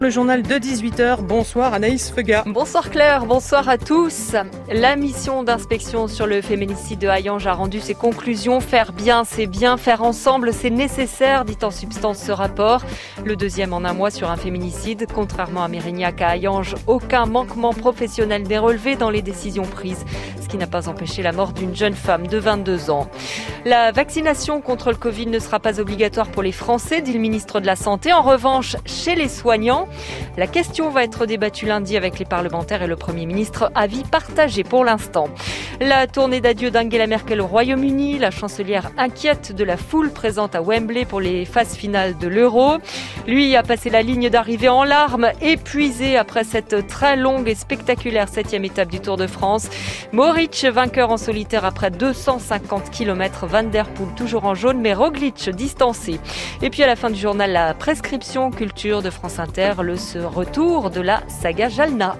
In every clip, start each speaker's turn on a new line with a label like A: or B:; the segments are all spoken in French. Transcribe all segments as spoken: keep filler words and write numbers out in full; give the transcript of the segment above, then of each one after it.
A: Le journal de dix-huit heures, bonsoir Anaïs Feuga.
B: Bonsoir Claire, bonsoir à tous. La mission d'inspection sur le féminicide de Hayange a rendu ses conclusions. Faire bien, c'est bien. Faire ensemble, c'est nécessaire, dit en substance ce rapport. Le deuxième en un mois sur un féminicide. Contrairement à Mérignac, à Hayange, aucun manquement professionnel n'est relevé dans les décisions prises, ce qui n'a pas empêché la mort d'une jeune femme de vingt-deux ans. La vaccination contre le Covid ne sera pas obligatoire pour les Français, dit le ministre de la Santé. En revanche, chez les soignants, la question va être débattue lundi avec les parlementaires et le Premier ministre. Avis partagé pour l'instant. La tournée d'adieu d'Angela Merkel au Royaume-Uni. La chancelière inquiète de la foule présente à Wembley pour les phases finales de l'Euro. Lui a passé la ligne d'arrivée en larmes, épuisé après cette très longue et spectaculaire septième étape du Tour de France. Mohoric, vainqueur en solitaire après deux cent cinquante kilomètres. Van der Poel toujours en jaune, mais Roglic distancé. Et puis à la fin du journal, la prescription culture de France Inter. Le retour de la saga Jalna.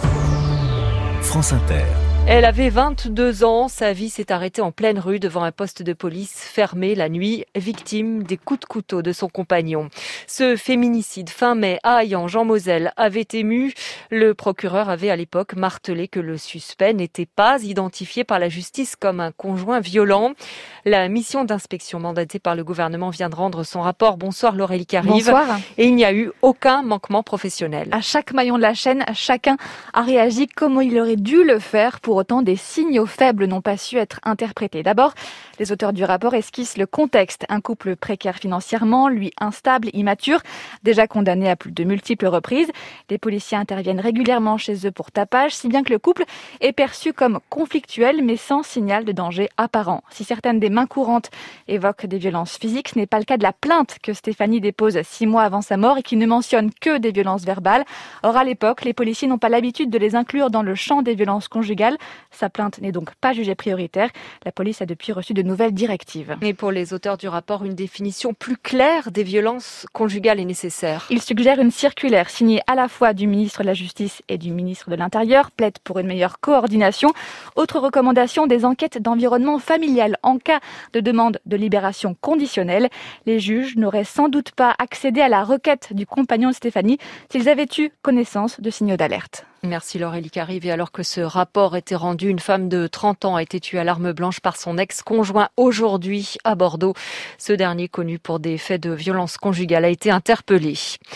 C: France Inter.
B: Elle avait vingt-deux ans, sa vie s'est arrêtée en pleine rue devant un poste de police fermé la nuit, victime des coups de couteau de son compagnon. Ce féminicide fin mai à Hayange en Moselle avait ému. Le procureur avait à l'époque martelé que le suspect n'était pas identifié par la justice comme un conjoint violent. La mission d'inspection mandatée par le gouvernement vient de rendre son rapport. Bonsoir Laurélie Carive.
D: Bonsoir.
B: Et il n'y a eu aucun manquement professionnel.
D: À chaque maillon de la chaîne, chacun a réagi comme il aurait dû le faire. Pour autant, des signaux faibles n'ont pas su être interprétés. D'abord, les auteurs du rapport esquissent le contexte. Un couple précaire financièrement, lui instable, immature, déjà condamné à plus de multiples reprises. Les policiers interviennent régulièrement chez eux pour tapage, si bien que le couple est perçu comme conflictuel, mais sans signal de danger apparent. Si certaines des mains courantes évoquent des violences physiques, ce n'est pas le cas de la plainte que Stéphanie dépose six mois avant sa mort et qui ne mentionne que des violences verbales. Or, à l'époque, les policiers n'ont pas l'habitude de les inclure dans le champ des violences conjugales. Sa plainte n'est donc pas jugée prioritaire. La police a depuis reçu de nouvelles directives.
B: Et pour les auteurs du rapport, une définition plus claire des violences conjugales est nécessaire.
D: Ils suggèrent une circulaire signée à la fois du ministre de la Justice et du ministre de l'Intérieur, plaide pour une meilleure coordination. Autre recommandation, des enquêtes d'environnement familial en cas de demande de libération conditionnelle. Les juges n'auraient sans doute pas accédé à la requête du compagnon de Stéphanie s'ils avaient eu connaissance de signaux d'alerte.
B: Merci Laurélie Carive. Et alors que ce rapport était rendu, une femme de trente ans a été tuée à l'arme blanche par son ex-conjoint aujourd'hui à Bordeaux. Ce dernier, connu pour des faits de violence conjugale, a été interpellé.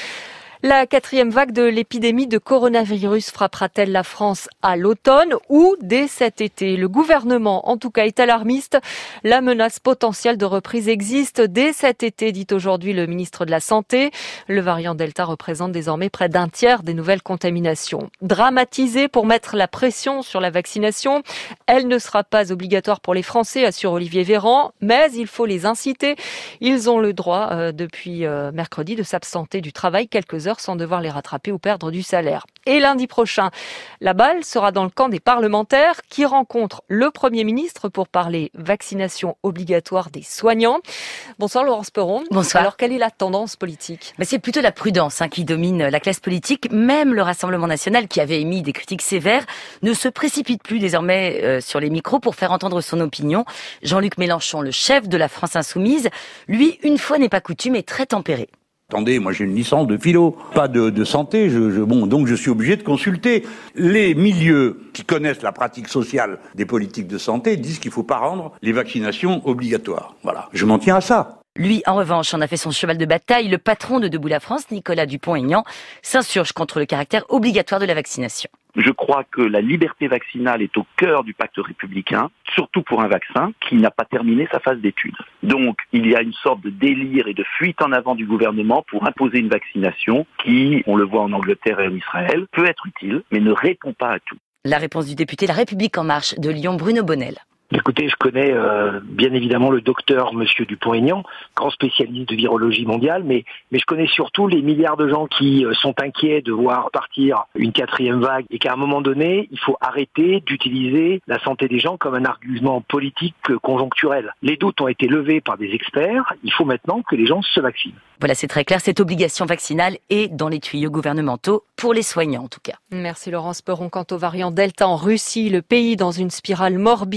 B: La quatrième vague de l'épidémie de coronavirus frappera-t-elle la France à l'automne ou dès cet été? Le gouvernement, en tout cas, est alarmiste. La menace potentielle de reprise existe dès cet été, dit aujourd'hui le ministre de la Santé. Le variant Delta représente désormais près d'un tiers des nouvelles contaminations. Dramatisée pour mettre la pression sur la vaccination, elle ne sera pas obligatoire pour les Français, assure Olivier Véran, mais il faut les inciter. Ils ont le droit, euh, depuis euh, mercredi, de s'absenter du travail quelques heures sans devoir les rattraper ou perdre du salaire. Et lundi prochain, la balle sera dans le camp des parlementaires qui rencontrent le Premier ministre pour parler vaccination obligatoire des soignants. Bonsoir Laurence Perron.
E: Bonsoir.
B: Alors quelle est la tendance politique?
E: Mais c'est plutôt la prudence hein, qui domine la classe politique. Même le Rassemblement national, qui avait émis des critiques sévères, ne se précipite plus désormais euh, sur les micros pour faire entendre son opinion. Jean-Luc Mélenchon, le chef de la France Insoumise, lui, une fois n'est pas coutume, est très tempéré.
F: Attendez, moi j'ai une licence de philo, pas de, de santé, je, je, bon, donc je suis obligé de consulter. Les milieux qui connaissent la pratique sociale des politiques de santé disent qu'il ne faut pas rendre les vaccinations obligatoires. Voilà, je m'en tiens à ça.
E: Lui, en revanche, en a fait son cheval de bataille. Le patron de Debout la France, Nicolas Dupont-Aignan, s'insurge contre le caractère obligatoire de la vaccination.
G: Je crois que la liberté vaccinale est au cœur du pacte républicain, surtout pour un vaccin qui n'a pas terminé sa phase d'étude. Donc, il y a une sorte de délire et de fuite en avant du gouvernement pour imposer une vaccination qui, on le voit en Angleterre et en Israël, peut être utile, mais ne répond pas à tout.
E: La réponse du député La République En Marche de Lyon, Bruno Bonnel.
H: Écoutez, je connais euh, bien évidemment le docteur Monsieur Dupont-Aignan, grand spécialiste de virologie mondiale, mais mais je connais surtout les milliards de gens qui euh, sont inquiets de voir partir une quatrième vague et qu'à un moment donné, il faut arrêter d'utiliser la santé des gens comme un argument politique euh, conjoncturel. Les doutes ont été levés par des experts, il faut maintenant que les gens se vaccinent.
E: Voilà, c'est très clair, cette obligation vaccinale est dans les tuyaux gouvernementaux, pour les soignants en tout cas.
B: Merci Laurence Perron. Quant au variant Delta en Russie, le pays dans une spirale morbide aujourd'hui.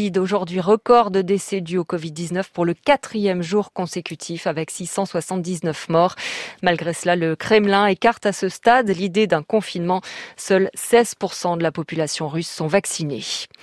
B: aujourd'hui record de décès dus au covid dix-neuf pour le quatrième jour consécutif avec six cent soixante-dix-neuf morts. Malgré cela, le Kremlin écarte à ce stade l'idée d'un confinement. Seuls seize pour cent de la population russe sont vaccinés.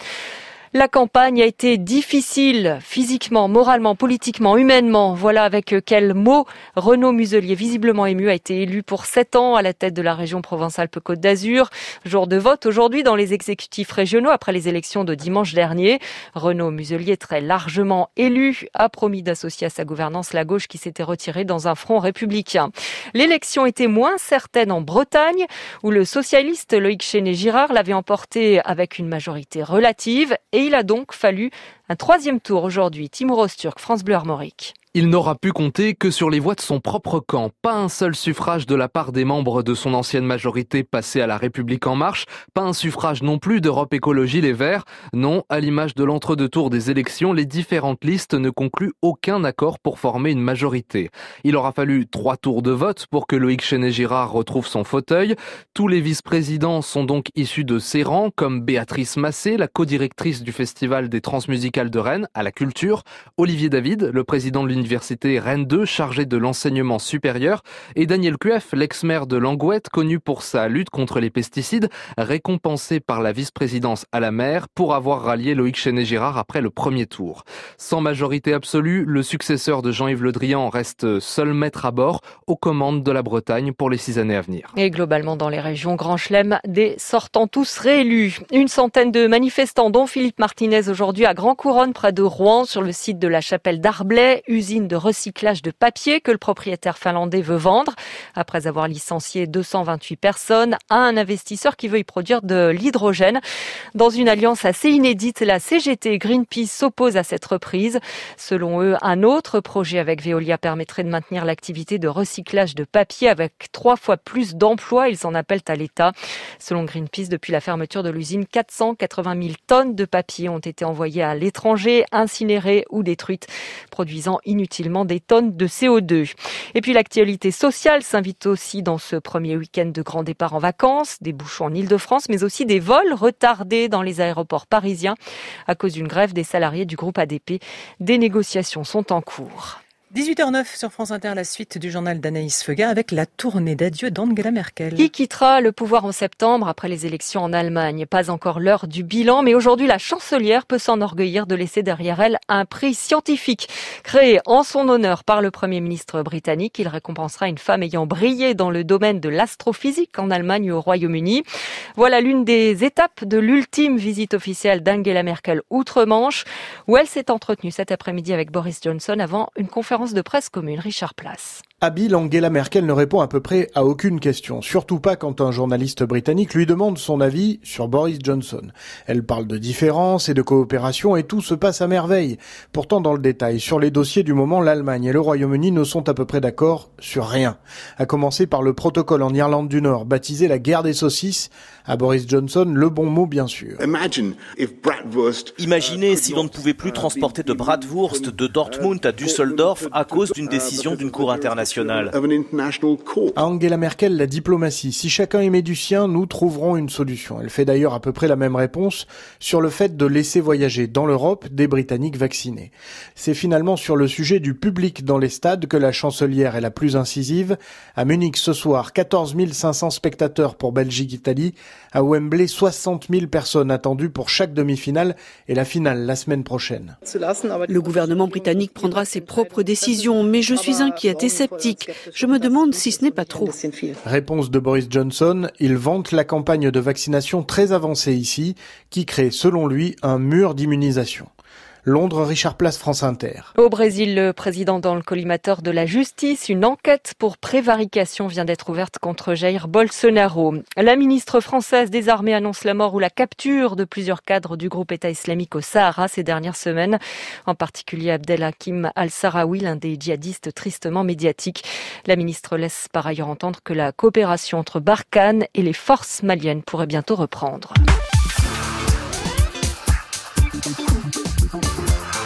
B: La campagne a été difficile, physiquement, moralement, politiquement, humainement. Voilà avec quels mots Renaud Muselier, visiblement ému, a été élu pour sept ans à la tête de la région Provence-Alpes-Côte d'Azur. Jour de vote aujourd'hui dans les exécutifs régionaux après les élections de dimanche dernier. Renaud Muselier, très largement élu, a promis d'associer à sa gouvernance la gauche qui s'était retirée dans un front républicain. L'élection était moins certaine en Bretagne, où le socialiste Loïc Chéné-Girard l'avait emporté avec une majorité relative. Et il a donc fallu un troisième tour aujourd'hui. Timur Ozturk, France Bleu Armorique.
I: Il n'aura pu compter que sur les voix de son propre camp. Pas un seul suffrage de la part des membres de son ancienne majorité passée à La République En Marche. Pas un suffrage non plus d'Europe Écologie Les Verts. Non, à l'image de l'entre-deux-tours des élections, les différentes listes ne concluent aucun accord pour former une majorité. Il aura fallu trois tours de vote pour que Loïc Chéné-Girard retrouve son fauteuil. Tous les vice-présidents sont donc issus de ses rangs, comme Béatrice Massé, la codirectrice du Festival des Transmusicales de Rennes, à la culture, Olivier David, le président de l'Université Université Rennes deux, chargé de l'enseignement supérieur, et Daniel Cueff, l'ex-maire de Langouette, connu pour sa lutte contre les pesticides, récompensé par la vice-présidence à la maire pour avoir rallié Loïc Chéné-Girard après le premier tour. Sans majorité absolue, le successeur de Jean-Yves Le Drian reste seul maître à bord aux commandes de la Bretagne pour les six années à venir.
B: Et globalement dans les régions Grand Chelem, des sortants tous réélus. Une centaine de manifestants, dont Philippe Martinez aujourd'hui à Grand Couronne, près de Rouen, sur le site de la chapelle d'Arblay, usine de recyclage de papier que le propriétaire finlandais veut vendre. Après avoir licencié deux cent vingt-huit personnes, à un investisseur qui veut y produire de l'hydrogène. Dans une alliance assez inédite, la C G T et Greenpeace s'opposent à cette reprise. Selon eux, un autre projet avec Veolia permettrait de maintenir l'activité de recyclage de papier avec trois fois plus d'emplois. Ils en appellent à l'État. Selon Greenpeace, depuis la fermeture de l'usine, quatre cent quatre-vingt mille tonnes de papier ont été envoyées à l'étranger, incinérées ou détruites, produisant inutilement des tonnes de C O deux. Et puis l'actualité sociale s'invite aussi dans ce premier week-end de grand départ en vacances, des bouchons en Ile-de-France, mais aussi des vols retardés dans les aéroports parisiens à cause d'une grève des salariés du groupe A D P. Des négociations sont en cours.
A: dix-huit heures neuf sur France Inter, la suite du journal d'Anaïs Feuga avec la tournée d'adieu d'Angela Merkel.
B: Qui quittera le pouvoir en septembre après les élections en Allemagne. Pas encore l'heure du bilan, mais aujourd'hui la chancelière peut s'enorgueillir de laisser derrière elle un prix scientifique créé en son honneur par le Premier ministre britannique. Il récompensera une femme ayant brillé dans le domaine de l'astrophysique en Allemagne et au Royaume-Uni. Voilà l'une des étapes de l'ultime visite officielle d'Angela Merkel outre-Manche, où elle s'est entretenue cet après-midi avec Boris Johnson avant une conférence de presse commune. Richard Place.
J: Habile, Angela Merkel ne répond à peu près à aucune question, surtout pas quand un journaliste britannique lui demande son avis sur Boris Johnson. Elle parle de différences et de coopération et tout se passe à merveille. Pourtant, dans le détail, sur les dossiers du moment, l'Allemagne et le Royaume-Uni ne sont à peu près d'accord sur rien. À commencer par le protocole en Irlande du Nord, baptisé la guerre des saucisses. À Boris Johnson, le bon mot bien sûr.
K: Imaginez si l'on ne pouvait plus transporter de bratwurst de Dortmund à Düsseldorf à cause d'une décision d'une cour internationale.
J: À Angela Merkel, la diplomatie. Si chacun émet du sien, nous trouverons une solution. Elle fait d'ailleurs à peu près la même réponse sur le fait de laisser voyager dans l'Europe des Britanniques vaccinés. C'est finalement sur le sujet du public dans les stades que la chancelière est la plus incisive. À Munich ce soir, quatorze mille cinq cents spectateurs pour Belgique-Italie. À Wembley, soixante mille personnes attendues pour chaque demi-finale et la finale la semaine prochaine.
L: Le gouvernement britannique prendra ses propres décisions, mais je suis inquiète et sceptique. Je me demande si ce n'est pas trop.
J: Réponse de Boris Johnson, il vante la campagne de vaccination très avancée ici, qui crée selon lui un mur d'immunisation. Londres, Richard Place, France Inter.
B: Au Brésil, le président dans le collimateur de la justice, une enquête pour prévarication vient d'être ouverte contre Jair Bolsonaro. La ministre française des Armées annonce la mort ou la capture de plusieurs cadres du groupe État islamique au Sahara ces dernières semaines, en particulier Abdelhakim Al-Sahraoui, l'un des djihadistes tristement médiatiques. La ministre laisse par ailleurs entendre que la coopération entre Barkhane et les forces maliennes pourrait bientôt reprendre.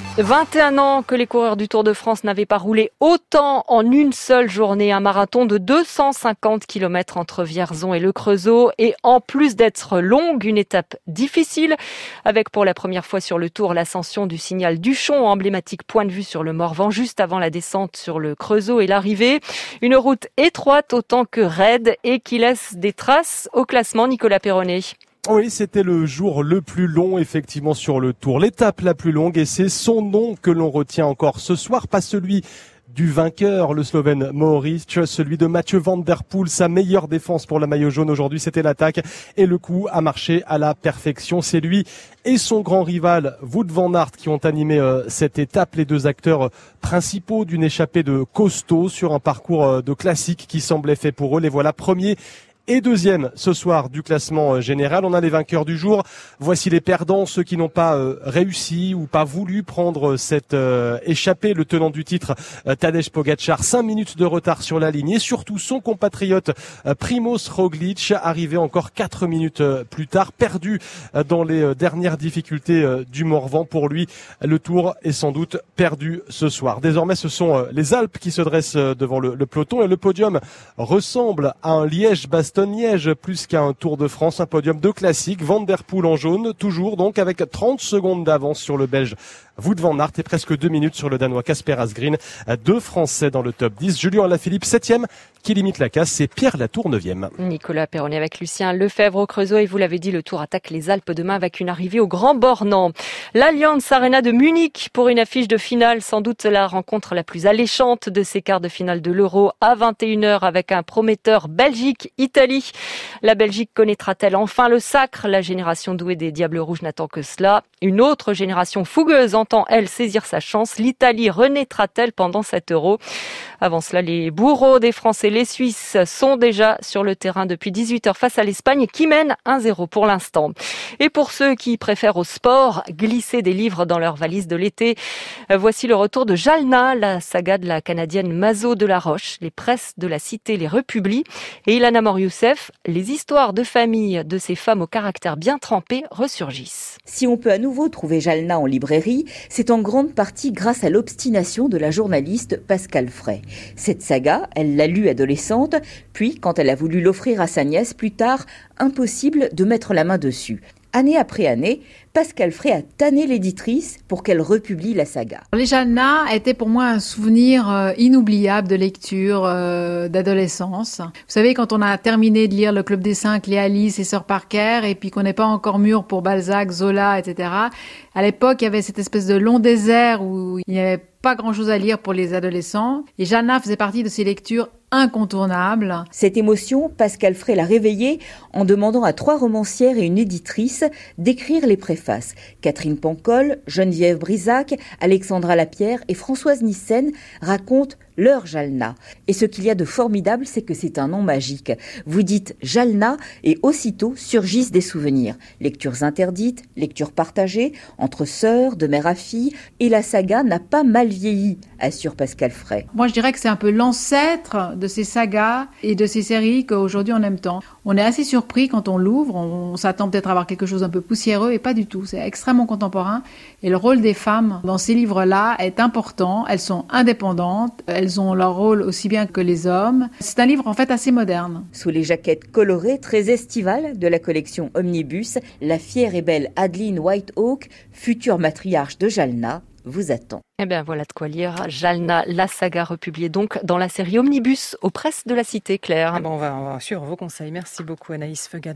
B: vingt et un ans que les coureurs du Tour de France n'avaient pas roulé autant en une seule journée. Un marathon de deux cent cinquante kilomètres entre Vierzon et le Creusot. Et en plus d'être longue, une étape difficile, avec pour la première fois sur le Tour l'ascension du Signal Duchon, emblématique point de vue sur le Morvan, juste avant la descente sur le Creusot et l'arrivée. Une route étroite autant que raide et qui laisse des traces au classement. Nicolas Perronnet.
M: Oui, c'était le jour le plus long, effectivement, sur le Tour. L'étape la plus longue, et c'est son nom que l'on retient encore ce soir, pas celui du vainqueur, le Slovène Mohoric, celui de Mathieu Van Der Poel. Sa meilleure défense pour la maillot jaune aujourd'hui, c'était l'attaque, et le coup a marché à la perfection. C'est lui et son grand rival Wout van Aert qui ont animé euh, cette étape, les deux acteurs euh, principaux d'une échappée de costaud sur un parcours euh, de classique qui semblait fait pour eux. Les voilà premiers et deuxième ce soir du classement général. On a les vainqueurs du jour. Voici les perdants, ceux qui n'ont pas euh, réussi ou pas voulu prendre cette euh, échappée. Le tenant du titre, euh, Tadej Pogačar, cinq minutes de retard sur la ligne. Et surtout son compatriote euh, Primož Roglič, arrivé encore quatre minutes euh, plus tard, perdu euh, dans les euh, dernières difficultés euh, du Morvan. Pour lui, le Tour est sans doute perdu ce soir. Désormais, ce sont euh, les Alpes qui se dressent euh, devant le, le peloton, et le podium ressemble à un Liège-Bastogne Liège plus qu'à un Tour de France, un podium de classique. Van Der Poel en jaune, toujours donc avec trente secondes d'avance sur le Belge Wout van Aert et presque deux minutes sur le Danois Kasper Asgreen. Deux Français dans le top dix. Julien Alaphilippe, septième, qui limite la casse. C'est Pierre Latour, neuvième.
B: Nicolas Perronnet avec Lucien Lefebvre au Creusot. Et vous l'avez dit, le Tour attaque les Alpes demain avec une arrivée au Grand Bornand. L'Allianz Arena de Munich pour une affiche de finale. Sans doute la rencontre la plus alléchante de ces quarts de finale de l'Euro à vingt et une heures avec un prometteur Belgique-Italie. La Belgique connaîtra-t-elle enfin le sacre? La génération douée des Diables Rouges n'attend que cela. Une autre génération fougueuse entend, elle, saisir sa chance. L'Italie renaîtra-t-elle pendant cet Euro? Avant cela, les bourreaux des Français, les Suisses, sont déjà sur le terrain depuis dix-huit heures face à l'Espagne qui mène un zéro pour l'instant. Et pour ceux qui préfèrent au sport glisser des livres dans leur valise de l'été, voici le retour de Jalna, la saga de la Canadienne Mazo de la Roche. Les presses de la Cité les republient. Et Ilana Mor-Youssef, les histoires de famille de ces femmes au caractère bien trempé ressurgissent.
N: Si on peut à nouveau trouver Jalna en librairie, c'est en grande partie grâce à l'obstination de la journaliste Pascale Fray. Cette saga, elle l'a lue adolescente, puis quand elle a voulu l'offrir à sa nièce plus tard, impossible de mettre la main dessus. Année après année, Pascale Fray a tanné l'éditrice pour qu'elle republie la saga.
O: Les Jalna étaient pour moi un souvenir euh, inoubliable de lecture euh, d'adolescence. Vous savez, quand on a terminé de lire Le Club des Cinq, les Alice et Sœur Parker, et puis qu'on n'est pas encore mûr pour Balzac, Zola, et cetera. À l'époque, il y avait cette espèce de long désert où il n'y avait pas grand-chose à lire pour les adolescents. Et Jalna faisait partie de ces lectures incontournables.
N: Cette émotion, Pascale Fray l'a réveillée en demandant à trois romancières et une éditrice d'écrire les préfaces. Catherine Pancol, Geneviève Brisac, Alexandra Lapierre et Françoise Nyssen racontent leur Jalna. Et ce qu'il y a de formidable, c'est que c'est un nom magique. Vous dites Jalna et aussitôt surgissent des souvenirs. Lectures interdites, lectures partagées, entre sœurs, de mère à fille, et la saga n'a pas mal vieilli, assure Pascale Fray.
O: Moi, je dirais que c'est un peu l'ancêtre de ces sagas et de ces séries qu'aujourd'hui on aime tant. On est assez surpris quand on l'ouvre, on, on s'attend peut-être à avoir quelque chose un peu poussiéreux, et pas du tout. C'est extrêmement contemporain. Et le rôle des femmes dans ces livres-là est important. Elles sont indépendantes, elles ont leur rôle aussi bien que les hommes. C'est un livre en fait assez moderne.
N: Sous les jaquettes colorées, très estivales de la collection Omnibus, la fière et belle Adeline Whitehawk, future matriarche de Jalna, vous attend.
B: Eh bien voilà de quoi lire. Jalna, la saga republiée donc dans la série Omnibus aux presses de la Cité, Claire.
A: Ah bon, on va, on va suivre vos conseils. Merci beaucoup Anaïs Feugat.